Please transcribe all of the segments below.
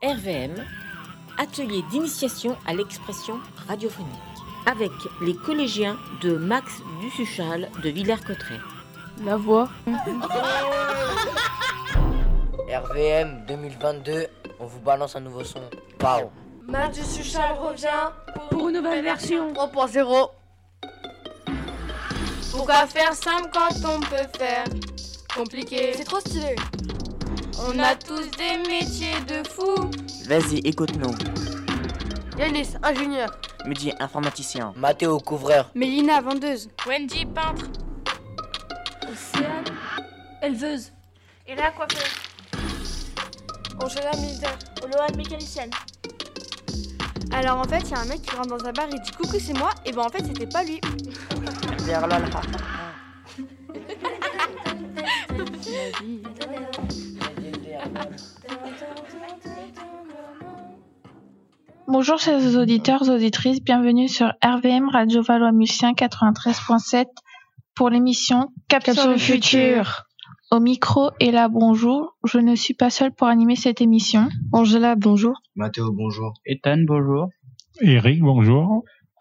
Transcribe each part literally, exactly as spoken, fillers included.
R V M, atelier d'initiation à l'expression radiophonique, avec les collégiens de Max Dussuchal de Villers-Cotterêts. La voix. R V M deux mille vingt-deux, on vous balance un nouveau son. Pau. Max Dussuchal revient pour, pour une nouvelle version trois point zéro. Pourquoi faire simple quand on peut faire compliqué? C'est trop stylé. On a tous des métiers de fou. Vas-y, écoute-nous. Yanis, ingénieur. Mehdi, informaticien. Mathéo, couvreur. Mélina, vendeuse. Wendy, peintre. Océane, éleveuse. Et la coiffeuse. Angela, militaire. Oloane, mécanicienne. Alors en fait, il y a un mec qui rentre dans un bar et dit coucou, c'est moi. Et ben en fait, c'était pas lui. Bonjour chers auditeurs, auditrices, bienvenue sur R V M Radio Valois-Mucien quatre-vingt-treize point sept pour l'émission Cap, Cap sur le futur. futur. Au micro et là bonjour, je ne suis pas seule pour animer cette émission. Angela, bonjour. Mathéo, bonjour. Ethan, bonjour. Eric, bonjour.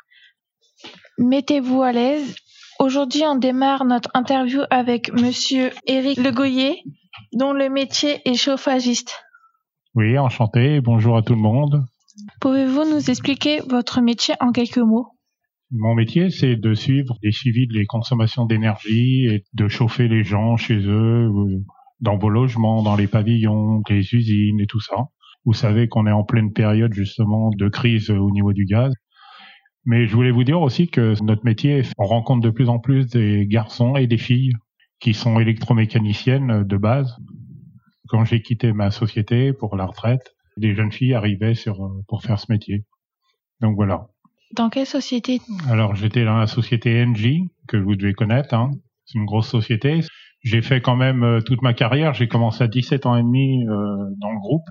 Mettez-vous à l'aise. Aujourd'hui, on démarre notre interview avec monsieur Eric Legoyer, dont le métier est chauffagiste. Oui, enchanté, bonjour à tout le monde. Pouvez-vous nous expliquer votre métier en quelques mots ? Mon métier, c'est de suivre les suivis des consommations d'énergie et de chauffer les gens chez eux, dans vos logements, dans les pavillons, les usines et tout ça. Vous savez qu'on est en pleine période justement de crise au niveau du gaz. Mais je voulais vous dire aussi que notre métier, on rencontre de plus en plus des garçons et des filles qui sont électromécaniciennes de base. Quand j'ai quitté ma société pour la retraite, des jeunes filles arrivaient sur, pour faire ce métier. Donc voilà. Dans quelle société ? Alors j'étais dans la société N J, que vous devez connaître, hein. C'est une grosse société. J'ai fait quand même euh, toute ma carrière, j'ai commencé à dix-sept ans et demi euh, dans le groupe,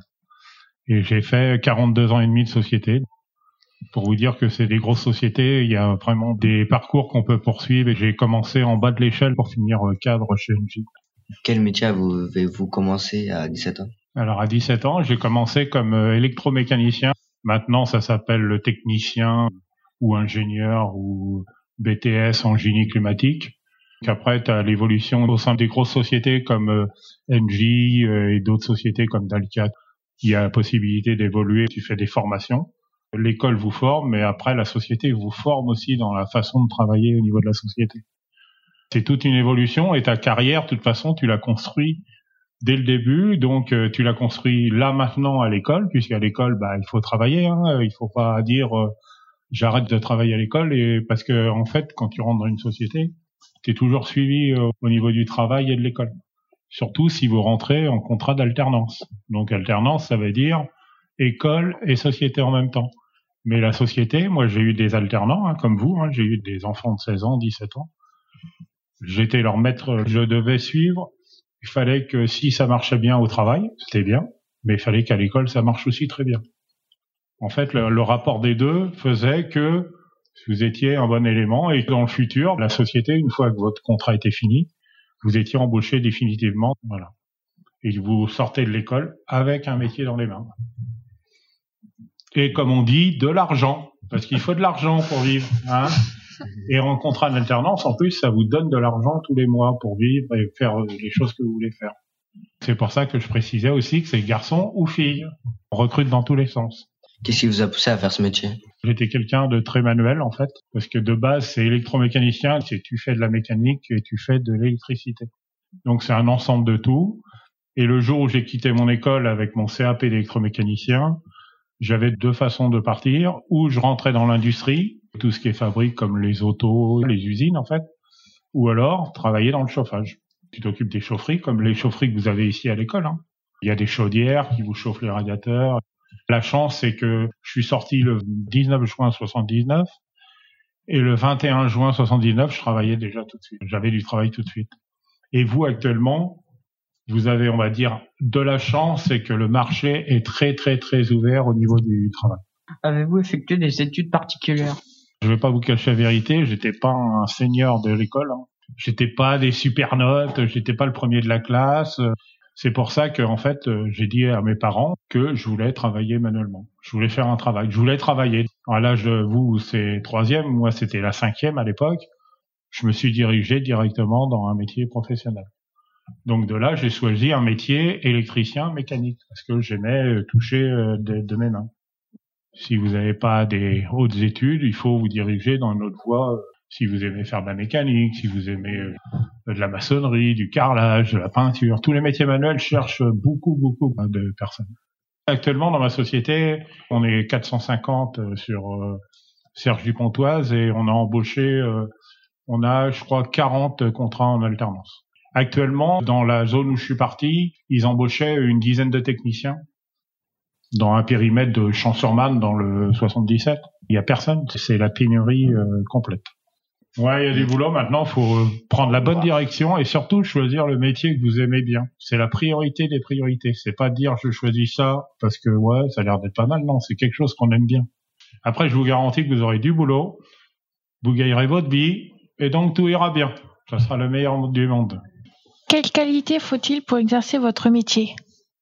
et j'ai fait quarante-deux ans et demi de société. Pour vous dire que c'est des grosses sociétés, il y a vraiment des parcours qu'on peut poursuivre, et j'ai commencé en bas de l'échelle pour finir cadre chez N J. Quel métier avez-vous commencé à dix-sept ans ? Alors à dix-sept ans, j'ai commencé comme électromécanicien. Maintenant, ça s'appelle le technicien ou ingénieur ou B T S en génie climatique. Après, tu as l'évolution au sein des grosses sociétés comme N J et d'autres sociétés comme Dalkia. Il y a la possibilité d'évoluer, tu fais des formations. L'école vous forme, mais après, la société vous forme aussi dans la façon de travailler au niveau de la société. C'est toute une évolution et ta carrière, de toute façon, tu l'as construit dès le début. Donc, tu l'as construit là, maintenant, à l'école, puisqu'à l'école, bah, il faut travailler. Hein. Il faut pas dire euh, j'arrête de travailler à l'école, et parce que en fait, quand tu rentres dans une société, tu es toujours suivi euh, au niveau du travail et de l'école. Surtout si vous rentrez en contrat d'alternance. Donc, alternance, ça veut dire école et société en même temps. Mais la société, moi j'ai eu des alternants, hein, comme vous, hein, j'ai eu des enfants de seize ans, dix-sept ans. J'étais leur maître, je devais suivre. Il fallait que si ça marchait bien au travail, c'était bien, mais il fallait qu'à l'école ça marche aussi très bien. En fait, le, le rapport des deux faisait que vous étiez un bon élément et que dans le futur, la société, une fois que votre contrat était fini, vous étiez embauché définitivement, voilà. Et vous sortez de l'école avec un métier dans les mains. Et comme on dit, de l'argent, parce qu'il faut de l'argent pour vivre, hein. Et en contrat d'alternance, en plus, ça vous donne de l'argent tous les mois pour vivre et faire les choses que vous voulez faire. C'est pour ça que je précisais aussi que c'est garçon ou fille. On recrute dans tous les sens. Qu'est-ce qui vous a poussé à faire ce métier ? J'étais quelqu'un de très manuel, en fait, parce que de base, c'est électromécanicien, c'est tu fais de la mécanique et tu fais de l'électricité. Donc c'est un ensemble de tout. Et le jour où j'ai quitté mon école avec mon C A P d'électromécanicien, j'avais deux façons de partir, ou je rentrais dans l'industrie, tout ce qui est fabrique comme les autos, les usines en fait, ou alors travailler dans le chauffage. Tu t'occupes des chaufferies comme les chaufferies que vous avez ici à l'école, hein. Il y a des chaudières qui vous chauffent les radiateurs. La chance, c'est que je suis sorti le dix-neuf juin soixante-dix-neuf et le vingt et un juin soixante-dix-neuf, je travaillais déjà tout de suite. J'avais du travail tout de suite. Et vous, actuellement, vous avez, on va dire, de la chance, c'est que le marché est très, très, très ouvert au niveau du travail. Avez-vous effectué des études particulières ? Je vais pas vous cacher la vérité, j'étais pas un senior de l'école, hein. J'étais pas des super notes, j'étais pas le premier de la classe. C'est pour ça que, en fait, euh, j'ai dit à mes parents que je voulais travailler manuellement. Je voulais faire un travail. Je voulais travailler. À l'âge de vous, c'est troisième. Moi, c'était la cinquième à l'époque. Je me suis dirigé directement dans un métier professionnel. Donc de là, j'ai choisi un métier électricien mécanique parce que j'aimais toucher euh, de, de mes mains. Si vous n'avez pas des hautes études, il faut vous diriger dans une autre voie. Si vous aimez faire de la mécanique, si vous aimez euh, de la maçonnerie, du carrelage, de la peinture, tous les métiers manuels cherchent beaucoup, beaucoup de personnes. Actuellement, dans ma société, on est quatre cent cinquante sur euh, Serge du Pontoise et on a embauché, euh, on a, je crois, quarante contrats en alternance. Actuellement, dans la zone où je suis parti, ils embauchaient une dizaine de techniciens dans un périmètre de Champs-sur-Marne dans le soixante-dix-sept. Il y a personne, c'est la pénurie euh, complète. Ouais, il y a du boulot. Maintenant, il faut prendre la bonne direction et surtout choisir le métier que vous aimez bien. C'est la priorité des priorités. C'est pas dire je choisis ça parce que ouais, ça a l'air d'être pas mal. Non, c'est quelque chose qu'on aime bien. Après, je vous garantis que vous aurez du boulot, vous gagnerez votre vie et donc tout ira bien. Ça sera le meilleur du monde. Quelle qualité faut-il pour exercer votre métier?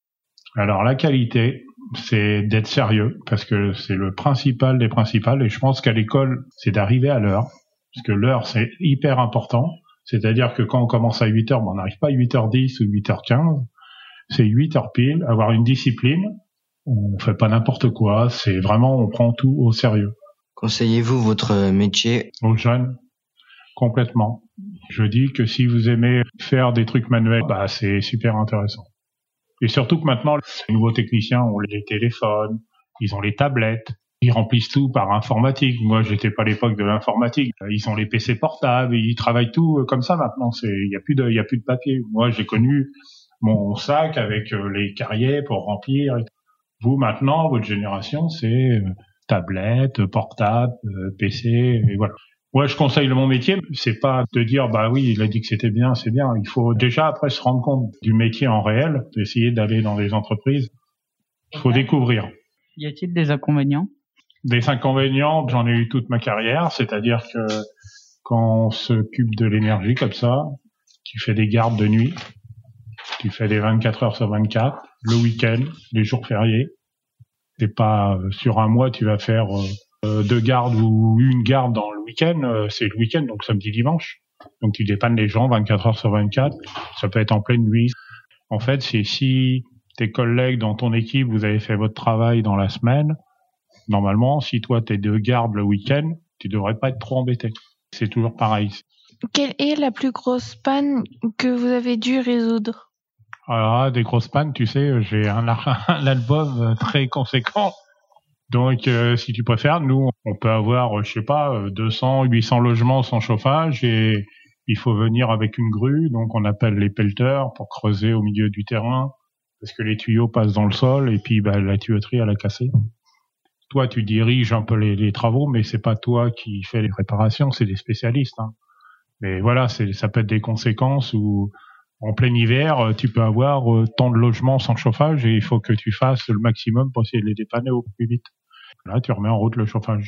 Alors la qualité, c'est d'être sérieux parce que c'est le principal des principales et je pense qu'à l'école, c'est d'arriver à l'heure. Parce que l'heure, c'est hyper important. C'est-à-dire que quand on commence à huit heures, ben on n'arrive pas à huit heures dix ou huit heures quinze. C'est huit heures pile, avoir une discipline. On fait pas n'importe quoi. C'est vraiment, on prend tout au sérieux. Conseillez-vous votre métier aux jeunes? Complètement. Je dis que si vous aimez faire des trucs manuels, bah, c'est super intéressant. Et surtout que maintenant, les nouveaux techniciens ont les téléphones, ils ont les tablettes. Ils remplissent tout par informatique. Moi, j'étais pas à l'époque de l'informatique. Ils ont les P C portables, ils travaillent tout comme ça maintenant. C'est, il y a plus de, il y a plus de papier. Moi, j'ai connu mon sac avec les cahiers pour remplir. Vous, maintenant, votre génération, c'est tablette, portable, P C, et voilà. Moi, je conseille mon métier. C'est pas de dire, bah oui, il a dit que c'était bien, c'est bien. Il faut déjà après se rendre compte du métier en réel, essayer d'aller dans les entreprises. Il faut découvrir. Y a-t-il des inconvénients? Des inconvénients, j'en ai eu toute ma carrière, c'est-à-dire que quand on s'occupe de l'énergie comme ça, tu fais des gardes de nuit, tu fais des vingt-quatre heures sur vingt-quatre, le week-end, les jours fériés. C'est pas euh, sur un mois tu vas faire euh, deux gardes ou une garde dans le week-end, euh, c'est le week-end, donc samedi, dimanche. Donc tu dépannes les gens vingt-quatre heures sur vingt-quatre, ça peut être en pleine nuit. En fait, c'est si tes collègues dans ton équipe, vous avez fait votre travail dans la semaine, normalement, si toi t'es de garde le week-end, tu devrais pas être trop embêté. C'est toujours pareil. Quelle est la plus grosse panne que vous avez dû résoudre? Alors, des grosses pannes, tu sais, j'ai un, un album très conséquent. Donc, euh, si tu préfères, nous, on peut avoir, je sais pas, deux cents, huit cents logements sans chauffage et il faut venir avec une grue. Donc, on appelle les pelleteurs pour creuser au milieu du terrain parce que les tuyaux passent dans le sol et puis bah, la tuyauterie, elle a cassé. Toi, tu diriges un peu les, les travaux, mais c'est pas toi qui fais les réparations, c'est des spécialistes. Hein. Mais voilà, c'est, ça peut être des conséquences où, en plein hiver, tu peux avoir tant de logements sans chauffage et il faut que tu fasses le maximum pour essayer de les dépanner au plus vite. Là, tu remets en route le chauffage.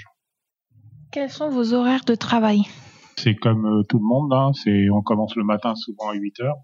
Quels sont vos horaires de travail? C'est comme euh, tout le monde, hein. C'est, on commence le matin souvent à huit heures.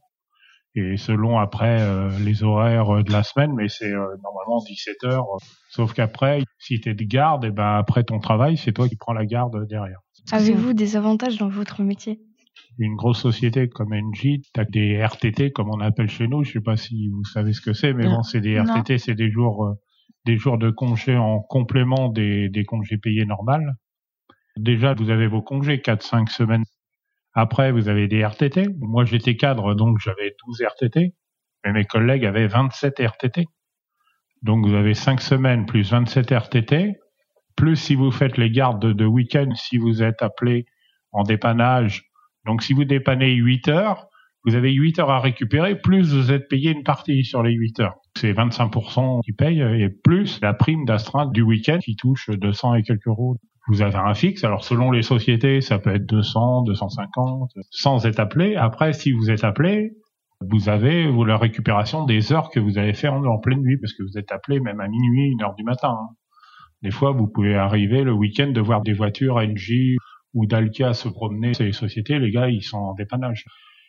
Et selon après euh, les horaires de la semaine, mais c'est euh, normalement dix-sept heures. Euh, sauf qu'après, si t'es de garde, et ben après ton travail, c'est toi qui prends la garde derrière. Avez-vous des avantages dans votre métier? Une grosse société comme Engie, t'as des R T T comme on appelle chez nous. Je sais pas si vous savez ce que c'est, mais non. Bon, c'est des R T T, non. C'est des jours, euh, des jours de congés en complément des, des congés payés normales. Déjà, vous avez vos congés, quatre cinq semaines. Après, vous avez des R T T. Moi, j'étais cadre, donc j'avais douze R T T. Mais mes collègues avaient vingt-sept R T T. Donc, vous avez cinq semaines plus vingt-sept R T T. Plus si vous faites les gardes de, de week-end, si vous êtes appelé en dépannage. Donc, si vous dépannez huit heures, vous avez huit heures à récupérer, plus vous êtes payé une partie sur les huit heures. C'est vingt-cinq pour cent qui payent, et plus la prime d'astreinte du week-end qui touche deux cents et quelques euros. Vous avez un fixe, alors selon les sociétés, ça peut être deux cents, deux cent cinquante, sans être appelé. Après, si vous êtes appelé, vous avez vous, la récupération des heures que vous avez fait en, en pleine nuit, parce que vous êtes appelé même à minuit, une heure du matin. Hein. Des fois, vous pouvez arriver le week-end de voir des voitures Engie ou Dalkia se promener. C'est les sociétés, les gars, ils sont en dépannage.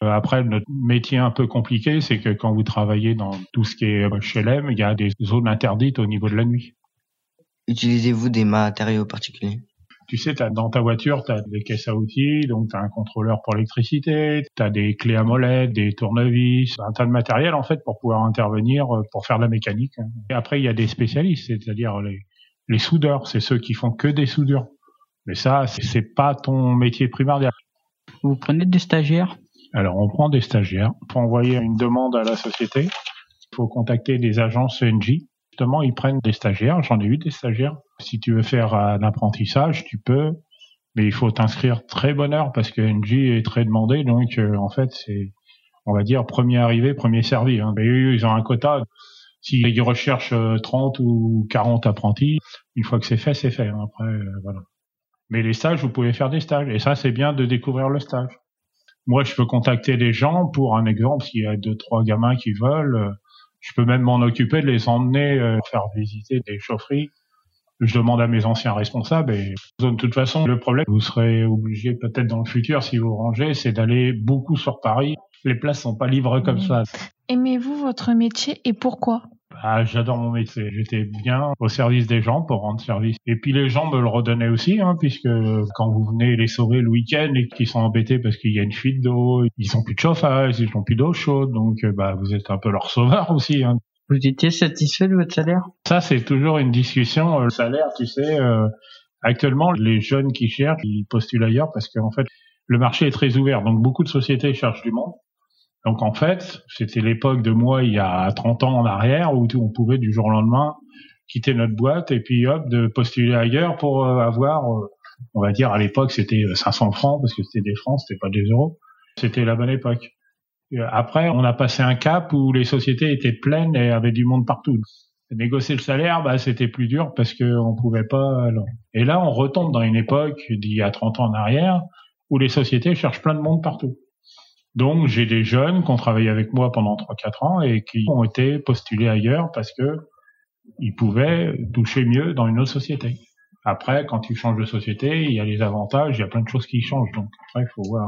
Après, notre métier un peu compliqué, c'est que quand vous travaillez dans tout ce qui est H L M, il y a des zones interdites au niveau de la nuit. Utilisez-vous des matériaux particuliers ? Tu sais, t'as, dans ta voiture, tu as des caisses à outils, donc tu as un contrôleur pour l'électricité, tu as des clés à molette, des tournevis, un tas de matériel en fait pour pouvoir intervenir, pour faire de la mécanique. Et après, il y a des spécialistes, c'est-à-dire les, les soudeurs, c'est ceux qui font que des soudures. Mais ça, c'est, c'est pas ton métier primordial. Vous prenez des stagiaires ? Alors, on prend des stagiaires. Pour envoyer une demande à la société, il faut contacter des agences E N J. Justement, ils prennent des stagiaires. J'en ai eu des stagiaires. Si tu veux faire un apprentissage, tu peux, mais il faut t'inscrire très bonne heure parce que E N J est très demandé. Donc, euh, en fait, c'est, on va dire, premier arrivé, premier servi. Hein. Mais eux, ils ont un quota. S'ils recherchent trente ou quarante apprentis, une fois que c'est fait, c'est fait. Hein. Après, euh, voilà. Mais les stages, vous pouvez faire des stages. Et ça, c'est bien de découvrir le stage. Moi, je peux contacter des gens pour un exemple. S'il y a deux, trois gamins qui veulent, je peux même m'en occuper de les emmener euh, faire visiter des chaufferies. Je demande à mes anciens responsables. Et de toute façon, le problème, vous serez obligé peut-être dans le futur, si vous rangez, c'est d'aller beaucoup sur Paris. Les places sont pas libres comme ça. Aimez-vous votre métier et pourquoi ? Ah, j'adore mon métier. J'étais bien au service des gens pour rendre service. Et puis les gens me le redonnaient aussi, hein, puisque quand vous venez les sauver le week-end et qu'ils sont embêtés parce qu'il y a une fuite d'eau, ils ont plus de chauffage, ils ont plus d'eau chaude, donc bah vous êtes un peu leur sauveur aussi. Hein. Vous étiez satisfait de votre salaire ? Ça, c'est toujours une discussion. Le salaire, tu sais, euh, actuellement, les jeunes qui cherchent, ils postulent ailleurs parce qu'en fait, le marché est très ouvert. Donc beaucoup de sociétés cherchent du monde. Donc en fait, c'était l'époque de moi il y a trente ans en arrière où on pouvait du jour au lendemain quitter notre boîte et puis hop de postuler ailleurs pour avoir, on va dire à l'époque c'était cinq cents francs parce que c'était des francs, c'était pas des euros. C'était la bonne époque. Après, on a passé un cap où les sociétés étaient pleines et avaient du monde partout. Négocier le salaire, bah c'était plus dur parce que on pouvait pas. Alors. Et là, on retombe dans une époque d'il y a trente ans en arrière où les sociétés cherchent plein de monde partout. Donc, j'ai des jeunes qui ont travaillé avec moi pendant trois quatre ans et qui ont été postulés ailleurs parce que ils pouvaient toucher mieux dans une autre société. Après, quand tu changes de société, il y a les avantages, il y a plein de choses qui changent. Donc, après, il faut voir.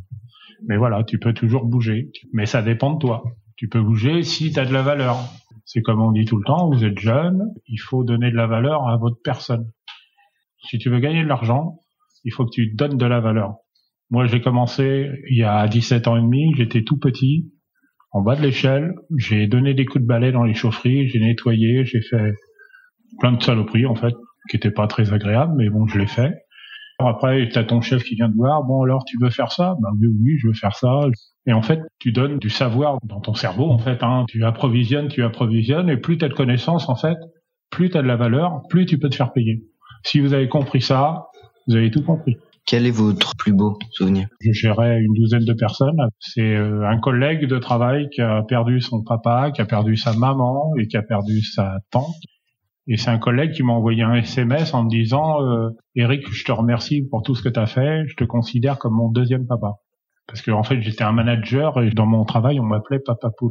Mais voilà, tu peux toujours bouger. Mais ça dépend de toi. Tu peux bouger si tu as de la valeur. C'est comme on dit tout le temps, vous êtes jeune, il faut donner de la valeur à votre personne. Si tu veux gagner de l'argent, il faut que tu donnes de la valeur. Moi, j'ai commencé il y a dix-sept ans et demi, j'étais tout petit, en bas de l'échelle, j'ai donné des coups de balai dans les chaufferies, j'ai nettoyé, j'ai fait plein de saloperies, en fait, qui étaient pas très agréables, mais bon, je l'ai fait. Après, t'as ton chef qui vient te voir, bon alors, tu veux faire ça? Ben oui, oui, je veux faire ça. Et en fait, tu donnes du savoir dans ton cerveau, en fait, hein. Tu approvisionnes, tu approvisionnes, et plus t'as de connaissances, en fait, plus t'as de la valeur, plus tu peux te faire payer. Si vous avez compris ça, vous avez tout compris. Quel est votre plus beau souvenir ? Je gérais une douzaine de personnes. C'est euh, un collègue de travail qui a perdu son papa, qui a perdu sa maman et qui a perdu sa tante. Et c'est un collègue qui m'a envoyé un S M S en me disant euh, « Eric, je te remercie pour tout ce que tu as fait. Je te considère comme mon deuxième papa. » Parce que en fait, j'étais un manager et dans mon travail, on m'appelait Papa Poule.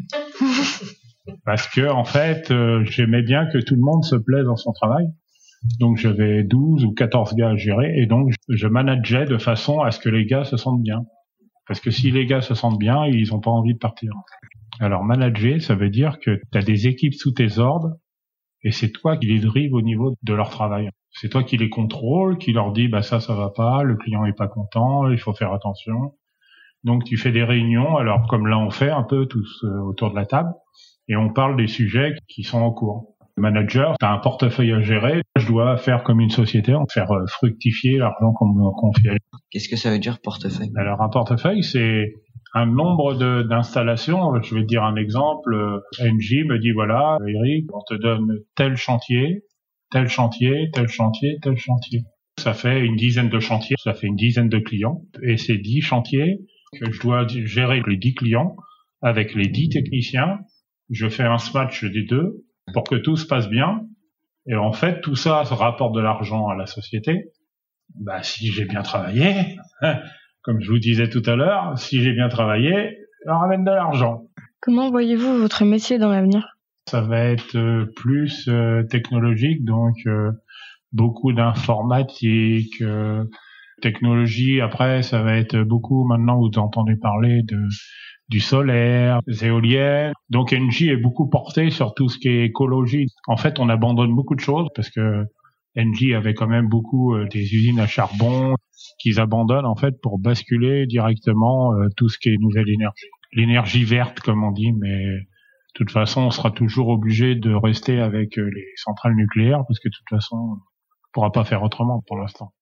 Parce que en fait, euh, j'aimais bien que tout le monde se plaise dans son travail. Donc j'avais douze ou quatorze gars à gérer et donc je manageais de façon à ce que les gars se sentent bien. Parce que si les gars se sentent bien, ils n'ont pas envie de partir. Alors manager, ça veut dire que tu as des équipes sous tes ordres et c'est toi qui les drives au niveau de leur travail. C'est toi qui les contrôles, qui leur dis bah ça ça va pas, le client est pas content, il faut faire attention. Donc tu fais des réunions, alors comme là on fait un peu tous euh, autour de la table et on parle des sujets qui sont en cours. Le manager, tu as un portefeuille à gérer. Je dois faire comme une société, faire fructifier l'argent qu'on me confie. Qu'est-ce que ça veut dire portefeuille ? Alors un portefeuille, c'est un nombre de, d'installations. Je vais te dire un exemple. N J me dit voilà, Eric, on te donne tel chantier, tel chantier, tel chantier, tel chantier. Ça fait une dizaine de chantiers, ça fait une dizaine de clients. Et ces dix chantiers que je dois gérer les dix clients avec les dix techniciens. Je fais un swatch des deux pour que tout se passe bien. Et en fait, tout ça, ça rapporte de l'argent à la société. Bah, si j'ai bien travaillé, comme je vous disais tout à l'heure, si j'ai bien travaillé, ça ramène de l'argent. Comment voyez-vous votre métier dans l'avenir ? Ça va être euh, plus euh, technologique, donc euh, beaucoup d'informatique, euh, Technologie, après, ça va être beaucoup, maintenant, vous entendez parler de du solaire, des éoliennes. Donc Engie est beaucoup porté sur tout ce qui est écologie. En fait, on abandonne beaucoup de choses parce que Engie avait quand même beaucoup euh, des usines à charbon qu'ils abandonnent en fait pour basculer directement euh, tout ce qui est nouvelle énergie. L'énergie verte, comme on dit, mais de toute façon, on sera toujours obligé de rester avec euh, les centrales nucléaires parce que de toute façon, on ne pourra pas faire autrement pour l'instant.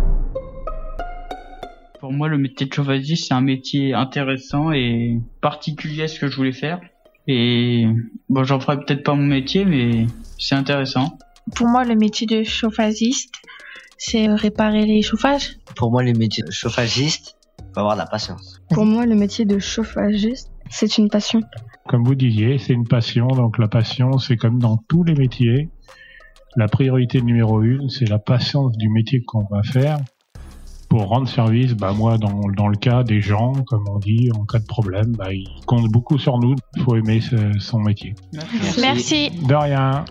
Pour moi, le métier de chauffagiste, c'est un métier intéressant et particulier à ce que je voulais faire. Et bon, j'en ferai peut-être pas mon métier, mais c'est intéressant. Pour moi, le métier de chauffagiste, c'est réparer les chauffages. Pour moi, le métier de chauffagiste, faut avoir de la patience. Pour moi, le métier de chauffagiste, c'est une passion. Comme vous disiez, c'est une passion. Donc la passion, c'est comme dans tous les métiers. La priorité numéro une, c'est la patience du métier qu'on va faire. Pour rendre service, bah moi, dans, dans le cas des gens, comme on dit, en cas de problème, bah, ils comptent beaucoup sur nous. Il faut aimer ce, son métier. Merci. Merci. De rien.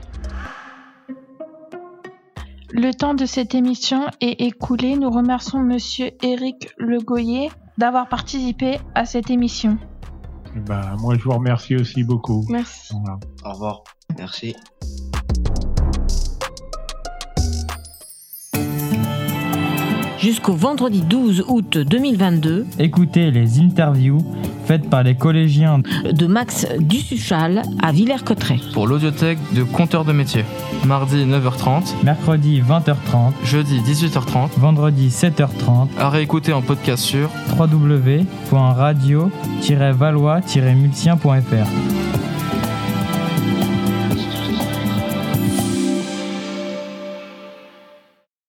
Le temps de cette émission est écoulé. Nous remercions Monsieur Éric Legoyer d'avoir participé à cette émission. Bah, moi, je vous remercie aussi beaucoup. Merci. Voilà. Au revoir. Merci. Jusqu'au vendredi douze août deux mille vingt-deux, écoutez les interviews faites par les collégiens de Max Dussuchal à Villers-Cotterêts. Pour l'audiothèque de Compteur de métier. Mardi neuf heures trente, mercredi vingt heures trente, jeudi dix-huit heures trente, vendredi sept heures trente. À réécouter en podcast sur w w w point radio tiret valois tiret multien point f r.